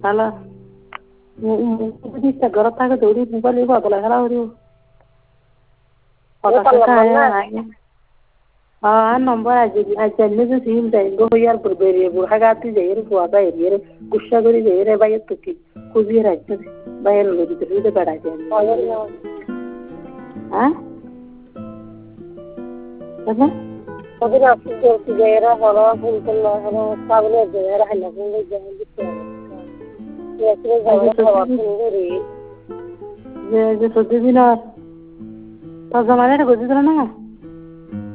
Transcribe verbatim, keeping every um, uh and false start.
Halo. Bisa gerak tak ke duri bukan ibu apa lagi lah dulu. Apa kaya? Ah, nomor aja aja ni tu sim dah. Go yar berberi burhaga tu jadi gua apa ini? Kusha gori jadi bayar tu ki. Kubi raja bayar lagi tu itu pada aja. Ah? Apa? Tapi nak tu jadi orang pun kalau orang sabun jadi orang nak pun jadi gitu. Ya, sudah jadi orang pun jadi. Je je sudah bina. Tak zaman ada kau tu mana?